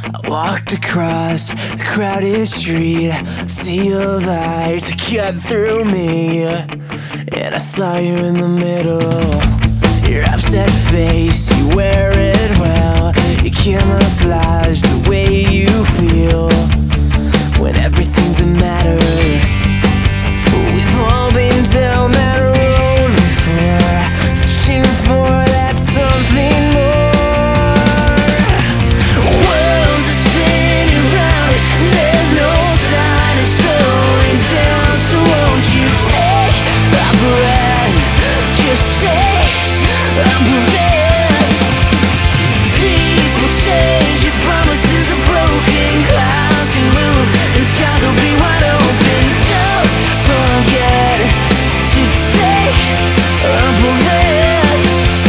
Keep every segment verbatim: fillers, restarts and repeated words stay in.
I walked across the crowded street, a sea of eyes cut through me, and I saw you in the middle. Your upset face, you wear it well. You camouflage the way you feel when everything's a matter. We've all been down that road before, searching for that something more. Worlds are spinning round, there's no sign of slowing down. So won't you take a breath, just take a breath. People change, your promises are broken. Clouds can move and skies will be wide open. Don't forget to take a breath.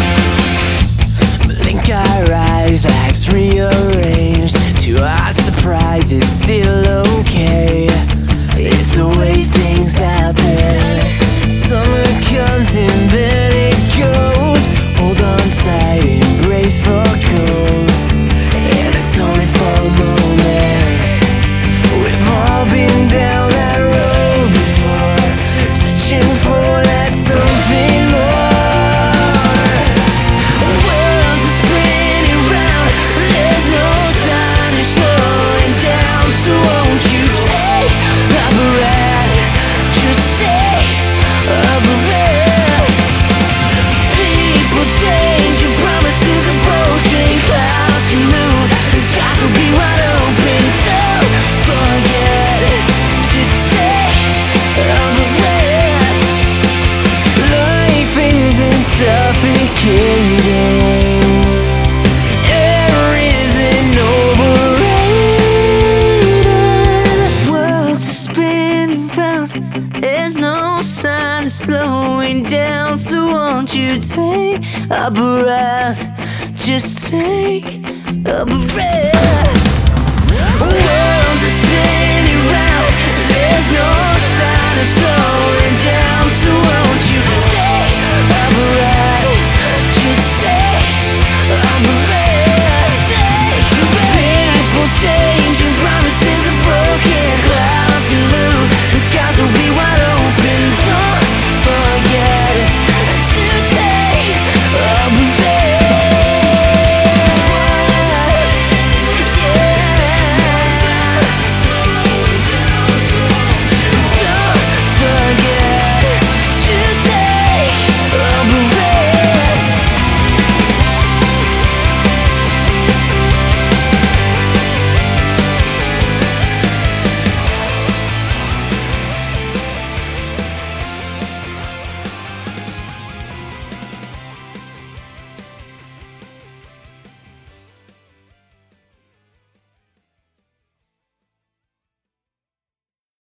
Blink our eyes, life's rearranged. To our surprise, it's still okay. It's the way things happen. Summer comes and then it goes. Hold on tight, embrace for cold, and it's only for a moment. We've all been down that road before, searching for that something more. Worlds are spinning round, there's no sign of slowing down. So won't you take a breath, just take a breath. People change, your promises are broken. Clouds can move and skies will be wide open. Don't forget to take a breath. Life isn't suffocating, air isn't overrated. Worlds are spinning round, there's no sign of slowing down. So won't you take a breath, just take a breath. Worlds are spinning round, there's no sign of slowing down.